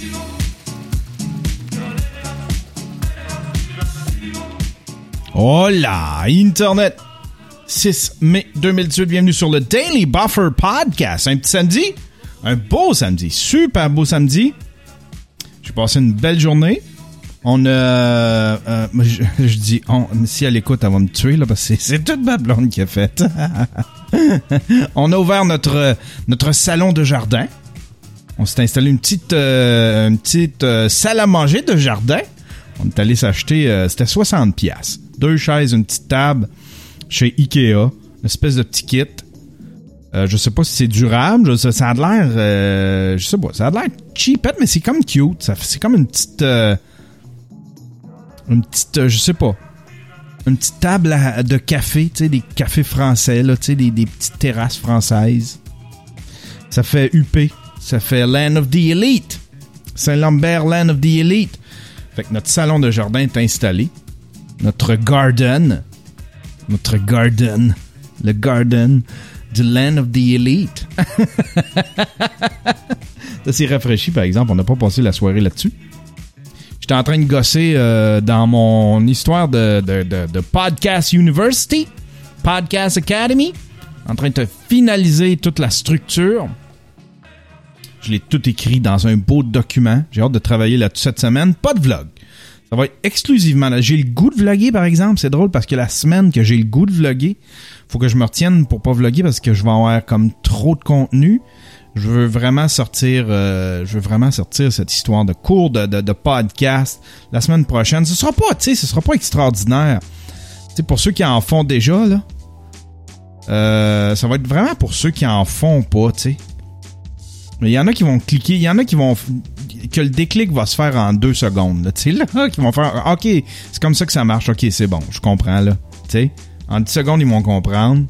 Hola, Internet! 6 mai 2018, bienvenue sur le Daily Buffer Podcast. Un petit samedi, un beau samedi, super beau samedi. J'ai passé une belle journée. On a... je dis on, si elle écoute, elle va me tuer, là, parce que c'est toute ma blonde qui a fait. On a ouvert notre salon de jardin. On s'est installé une petite salle à manger de jardin. On est allé s'acheter, c'était 60$. 2 chaises, une petite table chez Ikea, une espèce de petit kit. Je sais pas si c'est durable, ça a l'air, je sais pas, ça a l'air cheapette, mais c'est comme cute. C'est comme une petite, je sais pas, une petite table de café, tu sais, des cafés français, là, tu sais, des petites terrasses françaises. Ça fait UP, ça fait Land of the Elite. Saint-Lambert, Land of the Elite. Fait que notre salon de jardin est installé. Notre garden, le garden du Land of the Elite. Ça, c'est rafraîchi, par exemple. On n'a pas passé la soirée là-dessus. J'étais en train de gosser dans mon histoire de Podcast University, Podcast Academy, en train de finaliser toute la structure. Je l'ai tout écrit dans un beau document. J'ai hâte de travailler là-dessus cette semaine. Pas de vlog. Ça va être exclusivement là. J'ai le goût de vlogger, par exemple. C'est drôle parce que la semaine que j'ai le goût de vlogger, faut que je me retienne pour pas vlogger parce que je vais avoir comme trop de contenu. Je veux vraiment sortir cette histoire de cours de podcast la semaine prochaine. Ce sera pas extraordinaire. T'sais, pour ceux qui en font déjà, là, ça va être vraiment pour ceux qui en font pas, tu sais. Il y en a qui vont cliquer, il y en a qui vont... que le déclic va se faire en 2 secondes. Tu sais, là, qui vont faire... OK, c'est comme ça que ça marche. OK, c'est bon, je comprends, là. Tu sais, en 10 secondes, ils vont comprendre.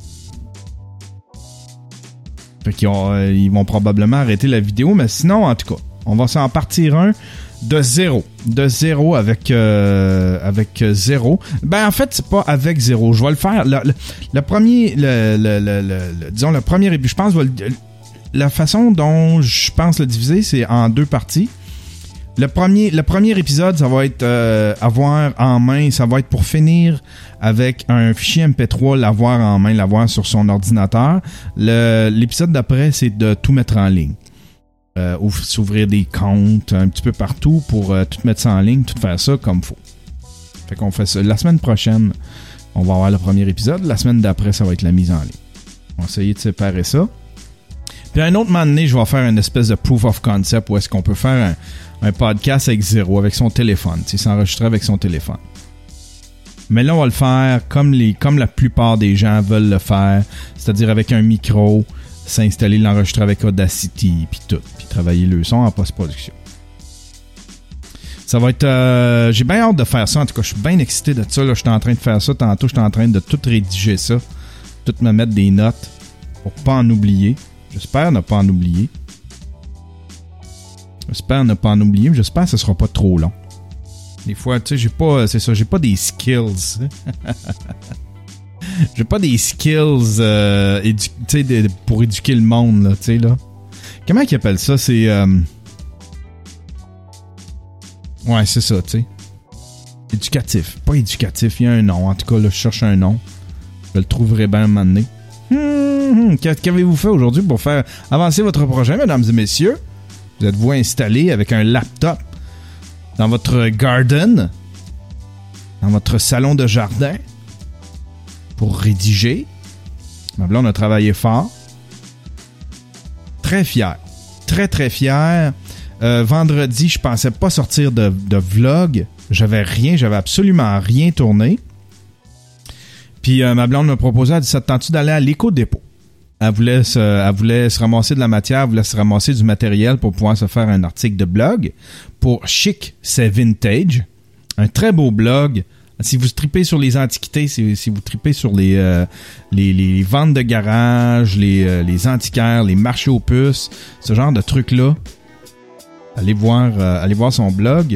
Fait qu'ils ils vont probablement arrêter la vidéo, mais sinon, en tout cas, on va s'en partir un de zéro. De zéro avec zéro. Ben, en fait, c'est pas avec zéro. Je vais le faire. Le premier... disons, le premier... Je pense... La façon dont je pense le diviser, c'est en 2 parties. Le premier épisode, ça va être avoir en main, ça va être pour finir avec un fichier MP3, l'avoir en main, l'avoir sur son ordinateur. L'épisode d'après, c'est de tout mettre en ligne. S'ouvrir des comptes un petit peu partout pour tout mettre ça en ligne, tout faire ça comme faut. Fait qu'on fait ça. La semaine prochaine, on va avoir le premier épisode. La semaine d'après, ça va être la mise en ligne. On va essayer de séparer ça. Puis à un autre moment donné, je vais faire une espèce de proof of concept où est-ce qu'on peut faire un podcast avec zéro, avec son téléphone, tu sais, s'enregistrer avec son téléphone. Mais là, on va le faire comme la plupart des gens veulent le faire, c'est-à-dire avec un micro, s'installer, l'enregistrer avec Audacity, puis tout, puis travailler le son en post-production. Ça va être... j'ai bien hâte de faire ça, en tout cas, je suis bien excité de ça, là, j'étais en train de faire ça tantôt, j'étais en train de tout rédiger ça, tout me mettre des notes pour pas en oublier. J'espère ne pas en oublier. Mais j'espère que ce sera pas trop long. Des fois, tu sais, j'ai pas des skills. J'ai pas des skills pour éduquer le monde, là, tu sais, là. Comment ils appellent ça? C'est... Ouais, c'est ça, tu sais. Éducatif. Pas éducatif, il y a un nom. En tout cas, là, je cherche un nom. Je le trouverai bien un moment donné. Qu'avez-vous fait aujourd'hui pour faire avancer votre projet, mesdames et messieurs? Vous êtes-vous installé avec un laptop dans votre garden, dans votre salon de jardin, pour rédiger? Ma blonde a travaillé fort. Très fier. Très, très fier. Vendredi, je pensais pas sortir de vlog. J'avais absolument rien tourné. Puis ma blonde me proposait, elle dit, ça te tente-tu d'aller à l'éco-dépôt? Elle voulait se ramasser de la matière, elle voulait se ramasser du matériel pour pouvoir se faire un article de blog pour Chic, c'est Vintage. Un très beau blog. Si vous tripez sur les antiquités, si vous tripez sur les ventes de garage, les antiquaires, les marchés aux puces, ce genre de trucs-là, allez voir son blog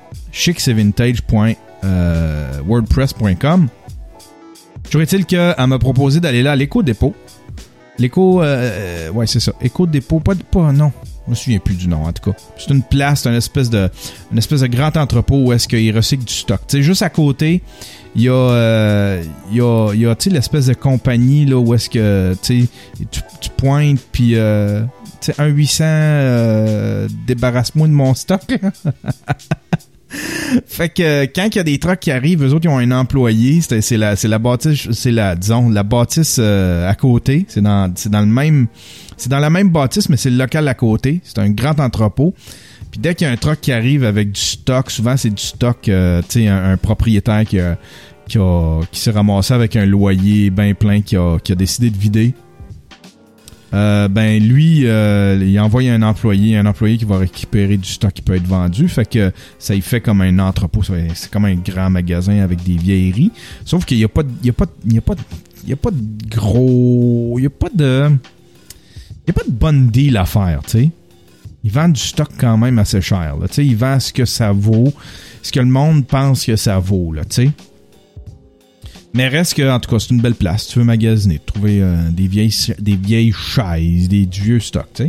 chicsetvintage.wordpress.com. Toujours est-il qu'elle m'a proposé d'aller là à l'éco-dépôt. Ouais, c'est ça. Éco-dépôt, pas non. Je me souviens plus du nom, en tout cas. C'est une place, c'est une espèce de grand entrepôt où est-ce qu'ils recyclent du stock. Tu sais, juste à côté, il y a tu sais, l'espèce de compagnie, là, où est-ce que, tu pointes, puis, tu sais, 1-800, débarrasse-moi de mon stock, Fait que quand il y a des trucks qui arrivent, eux autres ils ont un employé, c'est la bâtisse, la bâtisse à côté, c'est dans la même bâtisse mais c'est le local à côté, c'est un grand entrepôt. Puis dès qu'il y a un truck qui arrive avec du stock, souvent c'est du stock, tu sais, un propriétaire qui s'est ramassé avec un loyer bien plein qui a décidé de vider. Lui, il envoie un employé qui va récupérer du stock qui peut être vendu. Fait que ça y fait comme un entrepôt. C'est comme un grand magasin avec des vieilleries. Sauf qu'il y a pas de bonne deal à faire, tu sais. Ils vendent du stock quand même assez cher, là. Tu sais, ils vendent ce que ça vaut, ce que le monde pense que ça vaut, là, tu sais. Mais reste que, en tout cas, c'est une belle place. Tu veux magasiner, trouver des vieilles chaises, du vieux stock, tu sais.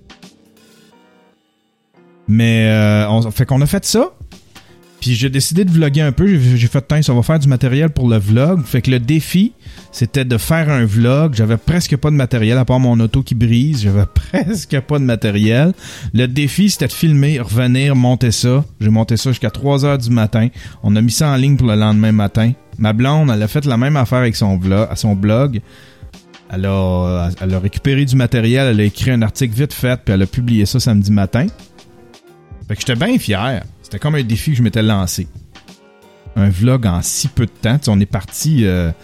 Mais, fait qu'on a fait ça. Puis j'ai décidé de vlogger un peu. J'ai fait, ça va faire du matériel pour le vlog. Fait que le défi, c'était de faire un vlog. J'avais presque pas de matériel, à part mon auto qui brise. J'avais presque pas de matériel. Le défi, c'était de filmer, revenir, monter ça. J'ai monté ça jusqu'à 3h du matin. On a mis ça en ligne pour le lendemain matin. Ma blonde, elle a fait la même affaire avec son blog. Elle a récupéré du matériel, elle a écrit un article vite fait, puis elle a publié ça samedi matin. Fait que j'étais bien fier. C'était comme un défi que je m'étais lancé. Un vlog en si peu de temps. T'sais, on est parti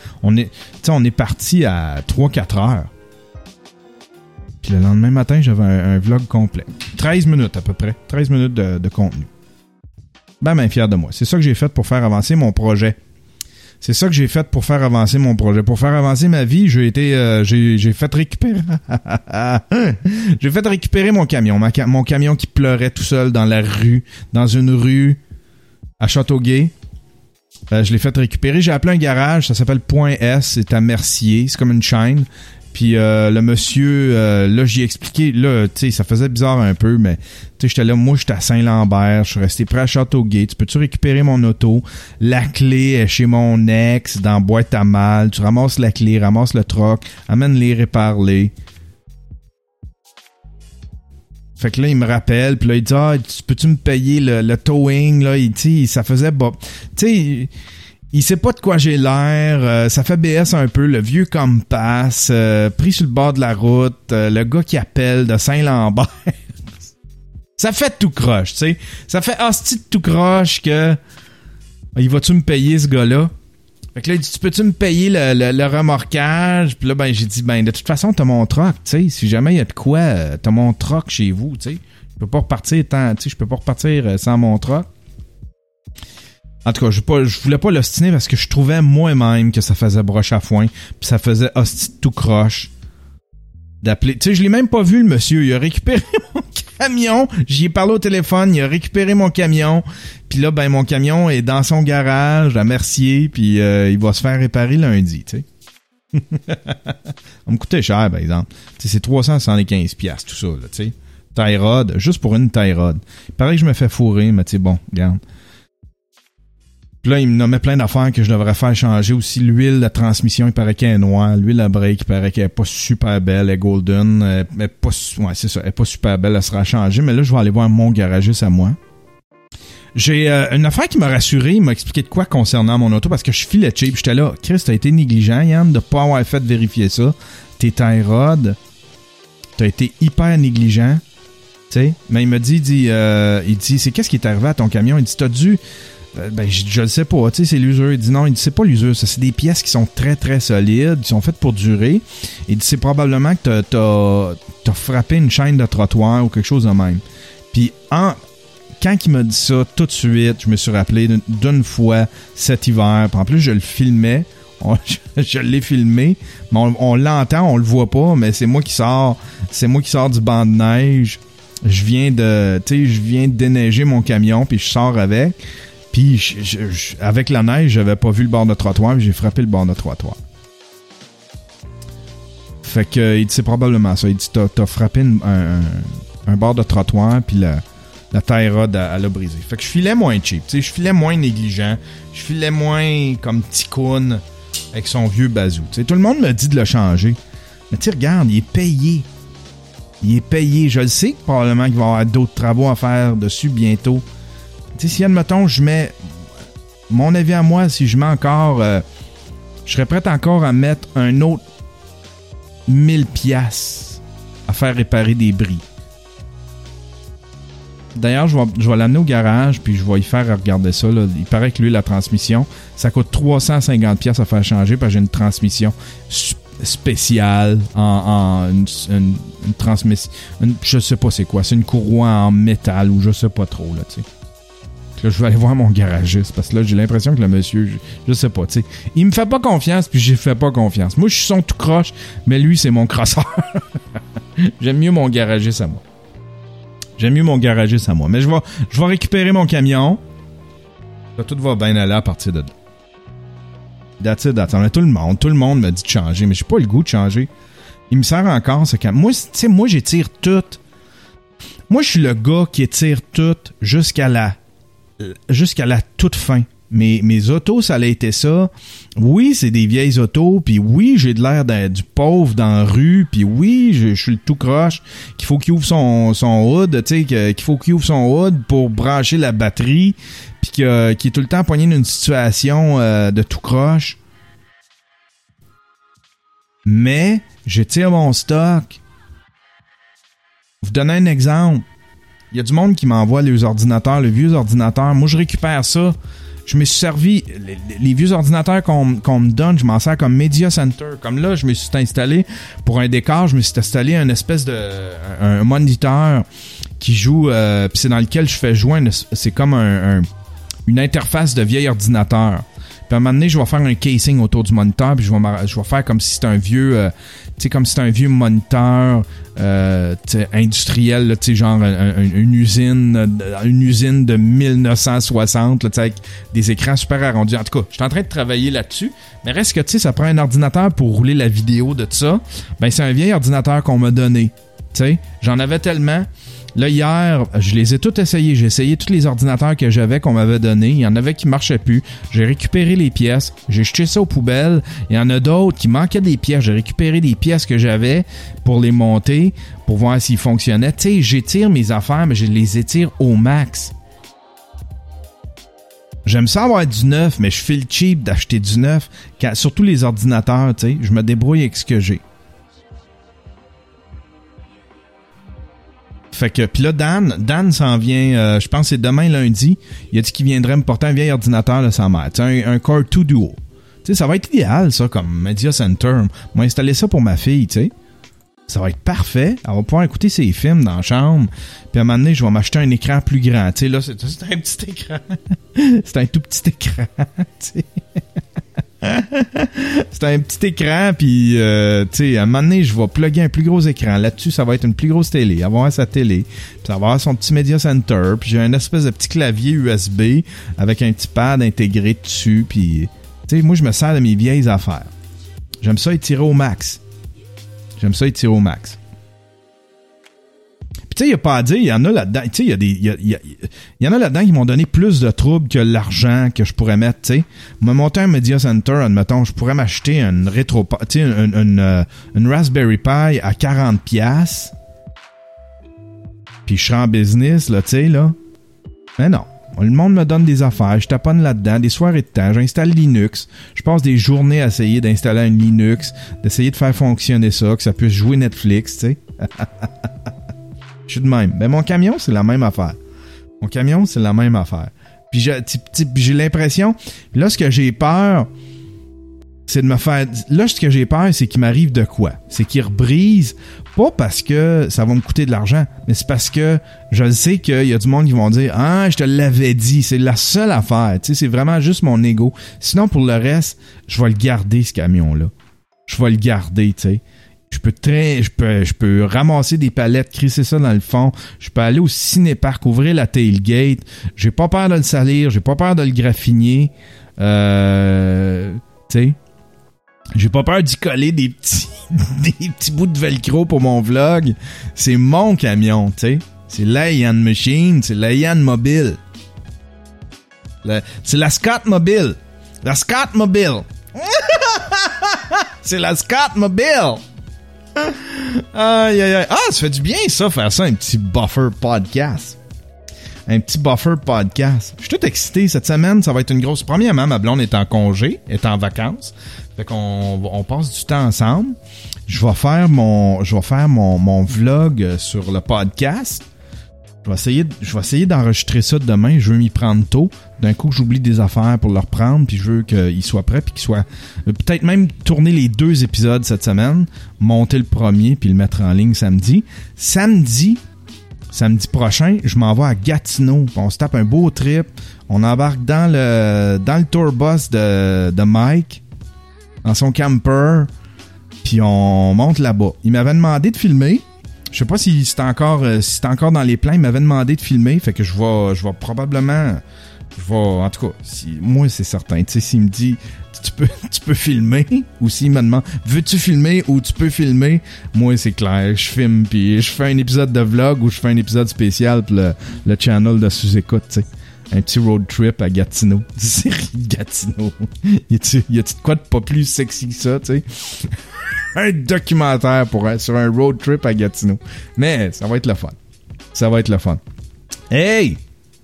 à 3-4 heures. Puis le lendemain matin, j'avais un vlog complet. 13 minutes à peu près. 13 minutes de contenu. Ben fier de moi. C'est ça que j'ai fait pour faire avancer mon projet. C'est ça que j'ai fait pour faire avancer mon projet. Pour faire avancer ma vie, j'ai fait récupérer... j'ai fait récupérer mon camion. Mon camion qui pleurait tout seul dans une rue à Châteauguay. Je l'ai fait récupérer. J'ai appelé un garage, ça s'appelle Point S, c'est à Mercier, c'est comme une chaîne. Puis le monsieur, là, j'y ai expliqué, là, tu sais, ça faisait bizarre un peu, mais tu sais, j'étais là, moi, j'étais à Saint-Lambert, je suis resté près à Châteauguay, tu peux-tu récupérer mon auto? La clé est chez mon ex, dans boîte à mal, tu ramasses la clé, ramasses le troc, amène-les, répare-les. Fait que là, il me rappelle, puis là, il dit, peux-tu me payer le towing, là, tu sais, ça faisait, tu sais... Il sait pas de quoi j'ai l'air, ça fait BS un peu, le vieux Compass, pris sur le bord de la route, le gars qui appelle de Saint-Lambert. Ça fait tout croche, tu sais. Ça fait hostie de tout croche que... Il va-tu me payer, ce gars-là? Fait que là, il dit, peux-tu me payer le remorquage? Puis là, j'ai dit, de toute façon, t'as mon troc, tu sais. Si jamais il y a de quoi, t'as mon troc chez vous, tu sais. Je peux pas repartir sans mon troc. En tout cas, je voulais pas l'ostiner parce que je trouvais moi-même que ça faisait broche à foin, puis ça faisait hostie de tout croche d'appeler. Tu sais, je l'ai même pas vu, le monsieur. Il a récupéré mon camion. J'y ai parlé au téléphone. Il a récupéré mon camion. Puis là, mon camion est dans son garage à Mercier, puis il va se faire réparer lundi, tu sais. Ça me coûtait cher, par exemple. Tu sais, c'est 375$, tout ça, là, tu sais. Tie rod, juste pour une tie rod. Il paraît que je me fais fourrer, mais tu sais, bon, regarde. Puis là, il me nommait plein d'affaires que je devrais faire changer aussi. L'huile de transmission, il paraît qu'elle est noire. L'huile à break, il paraît qu'elle est pas super belle. Elle est golden. C'est ça. Elle est pas super belle. Elle sera changée. Mais là, je vais aller voir mon garagiste à moi. J'ai une affaire qui m'a rassuré. Il m'a expliqué de quoi concernant mon auto parce que je filais cheap. J'étais là, Chris, t'as été négligent, Yann, de pas avoir fait vérifier ça. Tes tie rods, t'as été hyper négligent. Tu sais. Mais il m'a dit, il dit, c'est qu'est-ce qui est arrivé à ton camion? Il dit, t'as dû... je le sais pas, tu sais, c'est l'usure. Il dit non, il dit c'est pas l'usure, ça c'est des pièces qui sont très très solides, qui sont faites pour durer. Il dit c'est probablement que t'as frappé une chaîne de trottoir ou quelque chose de même. Puis quand il m'a dit ça, tout de suite, je me suis rappelé d'une fois cet hiver. Puis en plus, je le filmais. Je l'ai filmé, mais on l'entend, on le voit pas, mais c'est moi qui sors du banc de neige. Je viens de déneiger mon camion, puis je sors avec. Puis, avec la neige, j'avais pas vu le bord de trottoir, puis j'ai frappé le bord de trottoir. Fait que, il dit, c'est probablement ça. Il dit, t'as frappé un bord de trottoir, puis la tie rod, elle a brisé. Fait que je filais moins cheap, tu sais, je filais moins négligent, je filais moins comme ticoun avec son vieux bazou. Tu sais, tout le monde me dit de le changer. Mais tu sais, regarde, il est payé. Il est payé. Je le sais que probablement qu'il va y avoir d'autres travaux à faire dessus bientôt. Tu sais, si, admettons, je mets... Mon avis à moi, si je mets encore... je serais prêt encore à mettre un autre 1000$ à faire réparer des bris. D'ailleurs, je vais l'amener au garage, puis je vais y faire regarder ça. Là. Il paraît que lui, la transmission, ça coûte 350$ à faire changer, parce que j'ai une transmission spéciale en une transmission. Je sais pas c'est quoi. C'est une courroie en métal ou je sais pas trop, là, tu sais. Là, je vais aller voir mon garagiste, parce que là, j'ai l'impression que le monsieur, je sais pas, tu sais. Il me fait pas confiance, puis j'y fais pas confiance. Moi, je suis son tout croche, mais lui, c'est mon crosseur. J'aime mieux mon garagiste à moi. Mais je vais récupérer mon camion. Là, tout va bien aller à partir de là. That's it. Tout le monde me dit de changer, mais j'ai pas le goût de changer. Il me sert encore ce camion. Moi, tu sais, moi, j'étire tout. Moi, je suis le gars qui étire tout jusqu'à la toute fin. Mes autos, ça a été ça. Oui, c'est des vieilles autos, puis oui, j'ai de l'air du pauvre dans la rue, puis oui, je suis le tout croche, qu'il faut qu'il ouvre son hood, tu sais, qu'il faut qu'il ouvre son hood pour brancher la batterie, puis qu'il est tout le temps poigné dans une situation de tout croche. Mais, j'étire mon stock. Vous donner un exemple. Il y a du monde qui m'envoie les ordinateurs, les vieux ordinateurs. Moi, je récupère ça. Je me suis servi... Les vieux ordinateurs qu'on me donne, je m'en sers comme Media Center. Comme là, je me suis installé pour un décor, je me suis installé un espèce de... un moniteur qui joue... puis c'est dans lequel je fais jouer... c'est comme une interface de vieil ordinateur. Puis à un moment donné, je vais faire un casing autour du moniteur, puis je vais faire comme si c'était un vieux... tu sais, comme si c'était un vieux moniteur industriel, tu sais, genre une usine de 1960, là, avec des écrans super arrondis. En tout cas, je suis en train de travailler là-dessus, mais reste que, tu sais, ça prend un ordinateur pour rouler la vidéo de ça. Ben, c'est un vieil ordinateur qu'on m'a donné. Tu sais, j'en avais tellement... Là, hier, je les ai tous essayés. J'ai essayé tous les ordinateurs que j'avais, qu'on m'avait donnés. Il y en avait qui marchaient plus. J'ai récupéré les pièces. J'ai jeté ça aux poubelles. Il y en a d'autres qui manquaient des pièces. J'ai récupéré des pièces que j'avais pour les monter, pour voir s'ils fonctionnaient. Tu sais, j'étire mes affaires, mais je les étire au max. J'aime ça avoir du neuf, mais je file cheap d'acheter du neuf. Surtout les ordinateurs, tu sais. Je me débrouille avec ce que j'ai. Fait que, pis là, Dan s'en vient, je pense que c'est demain lundi. Il a dit qu'il viendrait me porter un vieil ordinateur de sa mère. Tu sais, un Core 2 Duo. Tu sais, ça va être idéal, ça, comme Media Center. On va installer ça pour ma fille, tu sais. Ça va être parfait. Elle va pouvoir écouter ses films dans la chambre. Puis à un moment donné, je vais m'acheter un écran plus grand. Tu sais, là, c'est un petit écran. C'est un tout petit écran, tu sais. C'est un petit écran, puis tu sais, à un moment donné, je vais plugger un plus gros écran. Là-dessus, ça va être une plus grosse télé. Elle va avoir sa télé, puis ça va avoir son petit Media Center, puis j'ai un espèce de petit clavier USB avec un petit pad intégré dessus, puis tu sais, moi, je me sers de mes vieilles affaires. J'aime ça étirer au max. Tu sais, il n'y a pas à dire, il y en a là-dedans, tu sais, il y en a là-dedans qui m'ont donné plus de troubles que l'argent que je pourrais mettre, tu sais. Me monter un Media Center, admettons, je pourrais m'acheter une tu sais, une Raspberry Pi à 40$. Puis je serais en business, là, tu sais, là. Mais non. Le monde me donne des affaires, je taponne là-dedans, des soirées de temps, j'installe Linux, je passe des journées à essayer d'installer un Linux, d'essayer de faire fonctionner ça, que ça puisse jouer Netflix, tu sais. Je suis de même. Ben, mon camion, c'est la même affaire. Puis j'ai l'impression... Là, ce que j'ai peur, c'est de me faire... Là, ce que j'ai peur, c'est qu'il m'arrive de quoi? C'est qu'il rebrise, pas parce que ça va me coûter de l'argent, mais c'est parce que je sais qu'il y a du monde qui vont dire « Ah, je te l'avais dit. » C'est la seule affaire. Tu sais, c'est vraiment juste mon ego. Sinon, pour le reste, je vais le garder, ce camion-là. Je vais le garder, tu sais. Je peux ramasser des palettes, crisser ça dans le fond. Je peux aller au cinéparc, ouvrir la tailgate. J'ai pas peur de le salir. J'ai pas peur de le graffiner. Tu sais. J'ai pas peur d'y coller des petits bouts de velcro pour mon vlog. C'est mon camion, tu sais. C'est la Yann Machine, c'est la Yann Mobile. C'est la Scott Mobile. La Scott Mobile. C'est la Scott Mobile. Aïe, aïe, aïe. Ah, ça fait du bien, ça, faire ça, un petit buffer podcast. Un petit buffer podcast. Je suis tout excité cette semaine. Ça va être une grosse... Premièrement, ma blonde est en congé, est en vacances. Fait qu'on passe du temps ensemble. Je vais faire mon vlog sur le podcast. Je vais essayer d'enregistrer ça demain. Je veux m'y prendre tôt. D'un coup, j'oublie des affaires pour le reprendre, puis je veux qu'il soit prêt, puis qu'il soit... peut-être même tourner les 2 épisodes cette semaine, monter le premier, puis le mettre en ligne samedi. Samedi prochain, je m'en vais à Gatineau. On se tape un beau trip. On embarque dans le tour bus de Mike, dans son camper, puis on monte là-bas. Il m'avait demandé de filmer. Je sais pas si c'est encore dans les plans. Il m'avait demandé de filmer, fait que je vais probablement... en tout cas, moi c'est certain. Tu sais, s'il me dit tu peux filmer, ou s'il me demande veux-tu filmer ou tu peux filmer, moi c'est clair, je filme puis je fais un épisode de vlog ou je fais un épisode spécial pour le channel de sous-écoute, tu sais. Un petit road trip à Gatineau. Série de Gatineau. Y a-tu de quoi de pas plus sexy que ça, tu sais? Un documentaire sur un road trip à Gatineau. Mais ça va être le fun. Ça va être le fun. Hey!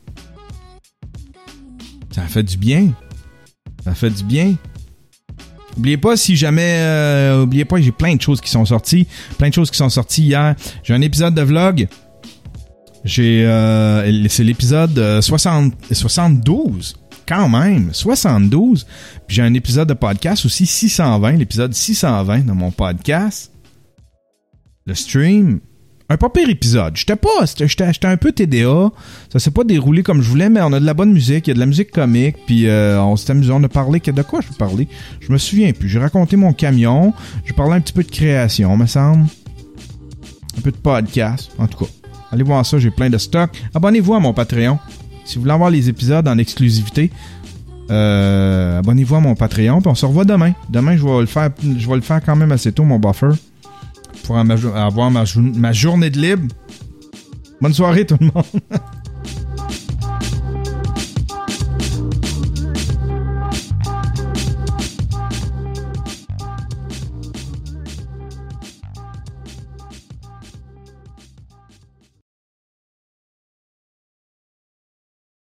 Ça fait du bien. Ça fait du bien. Oubliez pas, j'ai plein de choses qui sont sorties. Plein de choses qui sont sorties hier. J'ai un épisode de vlog. C'est l'épisode 72. Quand même, 72. Puis j'ai un épisode de podcast aussi, 620. L'épisode 620 de mon podcast. Le stream. Un pas pire épisode. J'étais un peu TDA. Ça s'est pas déroulé comme je voulais, mais on a de la bonne musique. Il y a de la musique comique. Puis on s'est amusé. On a parlé. De quoi je parlais? Je me souviens plus. J'ai raconté mon camion. J'ai parlé un petit peu de création, me semble. Un peu de podcast. En tout cas, allez voir ça. J'ai plein de stock. Abonnez-vous à mon Patreon. Si vous voulez avoir les épisodes en exclusivité, abonnez-vous à mon Patreon. Puis on se revoit demain. Demain, je vais le faire quand même assez tôt, mon buffer. Pour avoir ma journée de libre. Bonne soirée tout le monde.